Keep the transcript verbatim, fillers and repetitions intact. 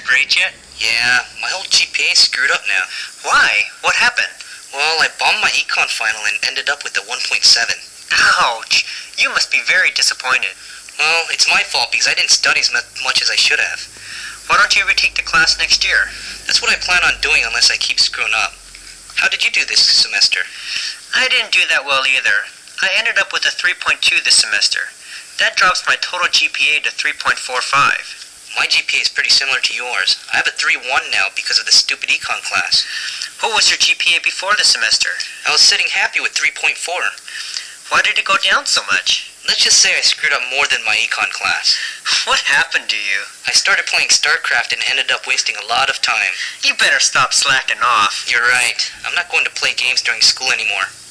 grades yet? Yeah, my whole G P A is screwed up now. Why? What happened? Well, I bombed my econ final and ended up with a one point seven. Ouch! You must be very disappointed. Well, it's my fault because I didn't study as much as I should have. Why don't you retake the class next year? That's what I plan on doing unless I keep screwing up. How did you do this semester? I didn't do that well either. I ended up with a three point two this semester. That drops my total G P A to three point four five. My G P A is pretty similar to yours. I have a three point one now because of the stupid econ class. What was your G P A before the semester? I was sitting happy with three point four. Why did it go down so much? Let's just say I screwed up more than my econ class. What happened to you? I started playing StarCraft and ended up wasting a lot of time. You better stop slacking off. You're right. I'm not going to play games during school anymore.